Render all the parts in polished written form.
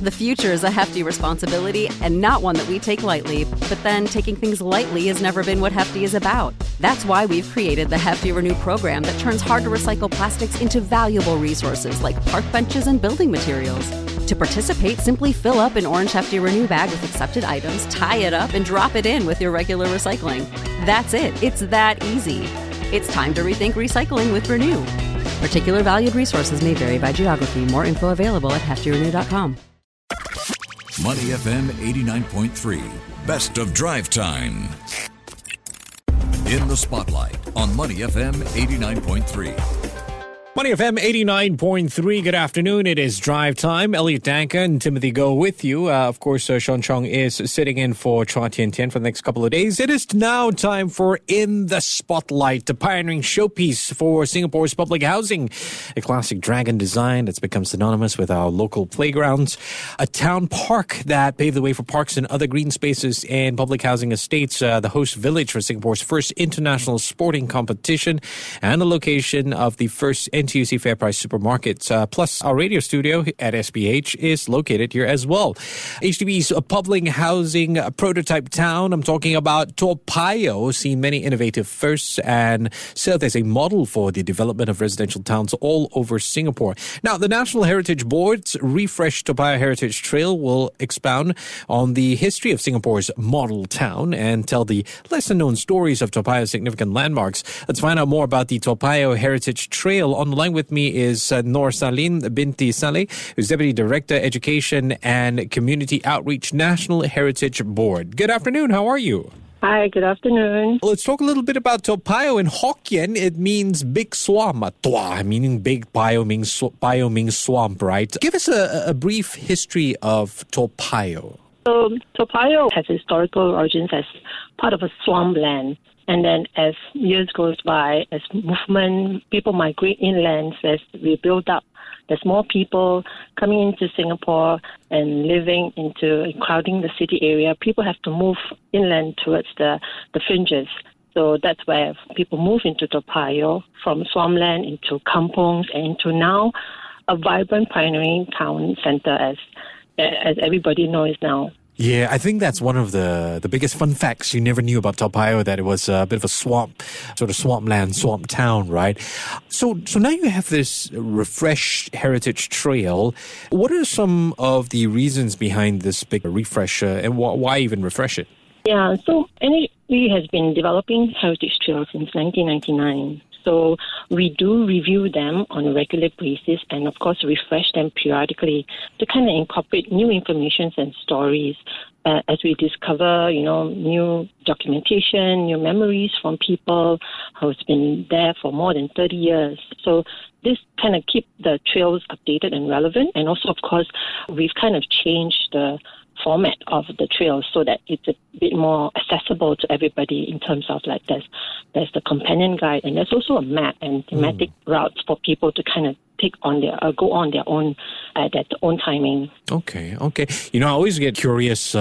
The future is a hefty responsibility and not one that we take lightly. But then taking things lightly has never been what Hefty is about. That's why we've created the Hefty Renew program that turns hard-to-recycle plastics into valuable resources like park benches and building materials. To participate, simply fill up an orange Hefty Renew bag with accepted items, tie it up, and drop it in with your regular recycling. That's it. It's that easy. It's time to rethink recycling with Renew. Particular valued resources may vary by geography. More info available at heftyrenew.com. Money FM 89.3, Best of Drive Time. In the Spotlight on Money FM 89.3. Money FM 89.3. Good afternoon. It is drive time. Elliot Danka and Timothy Go with you. Of course, Sean Chong is sitting in for Chua Tian Tian for the next couple of days. It is now time for In the Spotlight, the pioneering showpiece for Singapore's public housing. A classic dragon design that's become synonymous with our local playgrounds. A town park that paved the way for parks and other green spaces and public housing estates. The host village for Singapore's first international sporting competition and the location of the first NTUC FairPrice supermarkets. Plus, our radio studio at SPH is located here as well. HDB's public housing prototype town, I'm talking about Toa Payoh, seen many innovative firsts and served as a model for the development of residential towns all over Singapore. Now, the National Heritage Board's refreshed Toa Payoh Heritage Trail will expound on the history of Singapore's model town and tell the lesser-known stories of Toa Payoh's significant landmarks. Let's find out more about the Toa Payoh Heritage Trail. On the line with me is Noor Salim binti Saleh, who's Deputy Director, Education and Community Outreach, National Heritage Board. Good afternoon. How are you? Hi, good afternoon. Let's talk a little bit about Toa Payoh. In Hokkien, it means big swamp. Toa meaning big, Payoh means swamp, right? Give us a brief history of Toa Payoh. So, Toa Payoh has historical origins as part of a swampland. And then as years goes by, as people migrate inland, as we build up, there's more people coming into Singapore and crowding the city area. People have to move inland towards the fringes. So that's where people move into Toa Payoh, from swampland into kampongs and into now a vibrant pioneering town center as everybody knows now. Yeah, I think that's one of the biggest fun facts you never knew about Toa Payoh, that it was a bit of a swamp, sort of swampland, swamp town, right? So now you have this refreshed heritage trail. What are some of the reasons behind this big refresh and why even refresh it? Yeah, so NHB has been developing heritage trails since 1999. So we do review them on a regular basis and, of course, refresh them periodically to kind of incorporate new information and stories as we discover, new documentation, new memories from people who's been there for more than 30 years. So this kind of keep the trails updated and relevant. And also, of course, we've kind of changed the format of the trails so that it's a bit more accessible to everybody in terms of there's the companion guide and there's also a map and thematic routes for people to kind of go on their own at their own timing. Okay. I always get curious.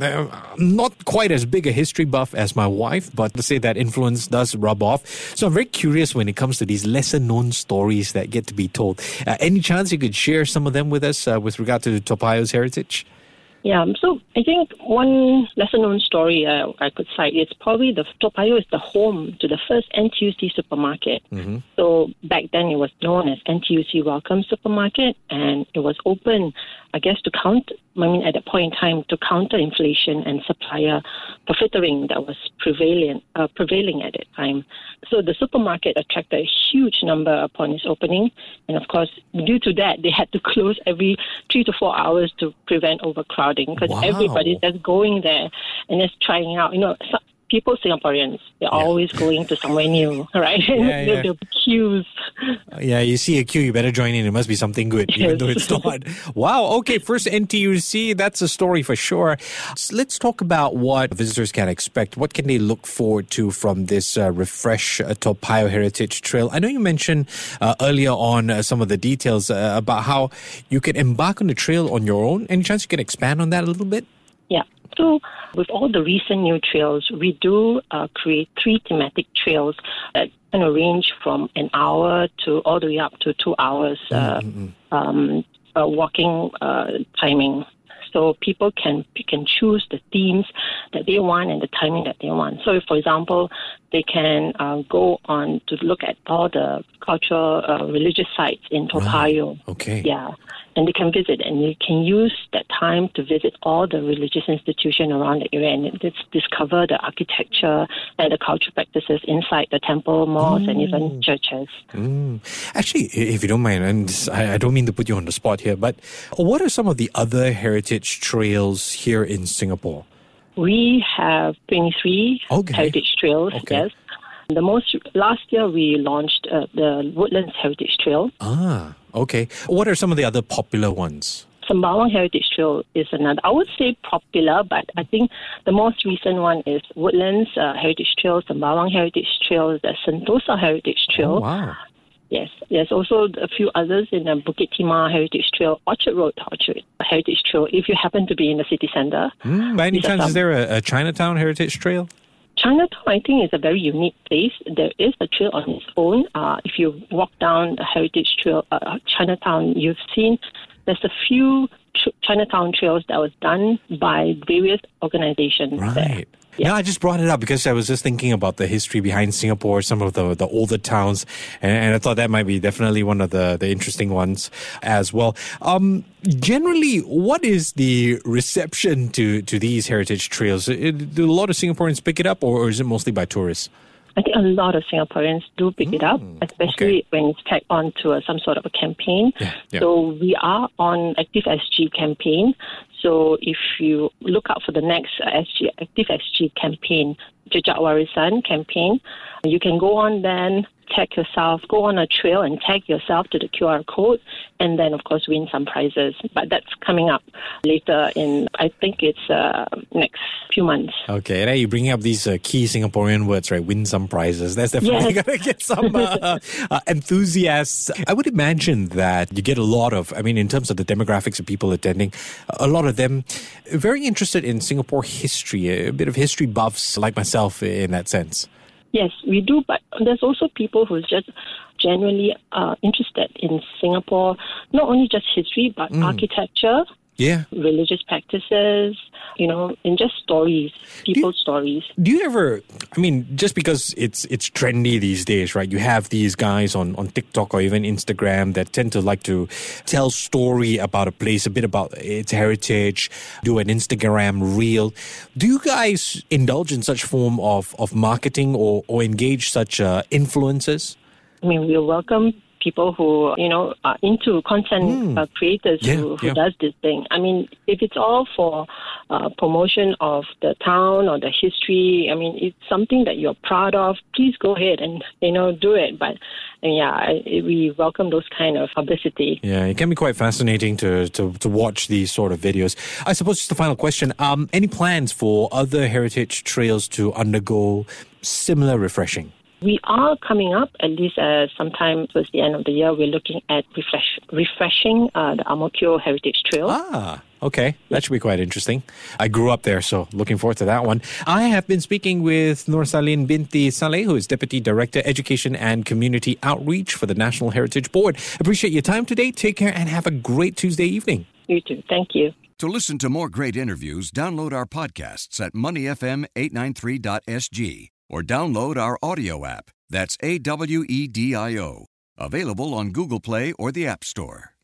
Not quite as big a history buff as my wife, but to say that influence does rub off. So I'm very curious when it comes to these lesser-known stories that get to be told. Any chance you could share some of them with us with regard to Toa Payoh's heritage? Yeah, so I think one lesser-known story I could cite is probably the Toa Payoh is the home to the first NTUC supermarket. Mm-hmm. So back then it was known as NTUC Welcome Supermarket, and it was open, at that point in time, to counter inflation and supplier profiteering that was prevailing at that time. So the supermarket attracted a huge number upon its opening, and of course, due to that, they had to close every 3 to 4 hours to prevent overcrowding, because everybody's just going there and just trying out. People, Singaporeans, they're always going to somewhere new, right? There'll be queues. Yeah, you see a queue, you better join in. It must be something good, even though it's not. Wow, okay, first NTUC, that's a story for sure. So let's talk about what visitors can expect. What can they look forward to from this refresh Toa Payoh Heritage Trail? I know you mentioned earlier on some of the details about how you can embark on the trail on your own. Any chance you can expand on that a little bit? Yeah. So with all the recent new trails, we do create 3 thematic trails that range from an hour to all the way up to 2 hours walking timing. So people can pick and choose the themes that they want and the timing that they want. So, for example, they can go on to look at all the cultural, religious sites in Toa Payoh. Right. Okay. Yeah. And they can visit, and you can use that time to visit all the religious institutions around the area and discover the architecture and the cultural practices inside the temple, malls, and even churches. Actually, if you don't mind, and I don't mean to put you on the spot here, but what are some of the other heritage trails here in Singapore? We have 23 heritage trails, yes. Last year we launched the Woodlands Heritage Trail. Ah, okay. What are some of the other popular ones? Sembawang Heritage Trail is another. I would say popular, but I think the most recent one is Woodlands Heritage Trail, Sembawang Heritage Trail, the Sentosa Heritage Trail. Oh, wow. Yes, there's also a few others in the Bukit Timah Heritage Trail, Orchard Road Heritage Trail, if you happen to be in the city centre. By any chance, is there a Chinatown Heritage Trail? Chinatown, I think, is a very unique place. There is a trail on its own. If you walk down the Heritage Trail, Chinatown, you've seen there's a few Chinatown trails that was done by various organizations. Right. There. Yeah. No, I just brought it up because I was just thinking about the history behind Singapore, some of the older towns, and I thought that might be definitely one of the interesting ones as well. Generally, what is the reception to these heritage trails? Do a lot of Singaporeans pick it up, or is it mostly by tourists? I think a lot of Singaporeans do pick it up, especially when it's tagged on to some sort of a campaign. Yeah. So we are on Active SG campaign. So if you look out for the next Active SG campaign, Jejak Warisan campaign, you can go on then, tag yourself, go on a trail and tag yourself to the QR code, and then, of course, win some prizes. But that's coming up later in, I think it's next few months. Okay, and you bring up these key Singaporean words, right? Win some prizes. That's definitely going to get some enthusiasts. I would imagine that you get a lot of, in terms of the demographics of people attending, a lot of them very interested in Singapore history, a bit of history buffs like myself in that sense. Yes, we do, but there's also people who are just genuinely interested in Singapore, not only just history, but architecture, religious practices, and just stories, people's stories. Do you ever, just because it's trendy these days, right? You have these guys on TikTok or even Instagram that tend to like to tell story about a place, a bit about its heritage, do an Instagram reel. Do you guys indulge in such form of marketing or engage such influencers? We welcome people who, are into content creators who does this thing. If it's all for promotion of the town or the history, it's something that you're proud of, please go ahead and, do it. But, we welcome those kind of publicity. Yeah, it can be quite fascinating to watch these sort of videos. I suppose just the final question, any plans for other heritage trails to undergo similar refreshing? We are coming up, at least sometime towards the end of the year, we're looking at refreshing the Ang Mo Kio Heritage Trail. Ah, okay. That should be quite interesting. I grew up there, so looking forward to that one. I have been speaking with Nursalin Binti Saleh, who is Deputy Director, Education and Community Outreach for the National Heritage Board. Appreciate your time today. Take care and have a great Tuesday evening. You too. Thank you. To listen to more great interviews, download our podcasts at moneyfm893.sg. or download our audio app. That's AWEDIO. Available on Google Play or the App Store.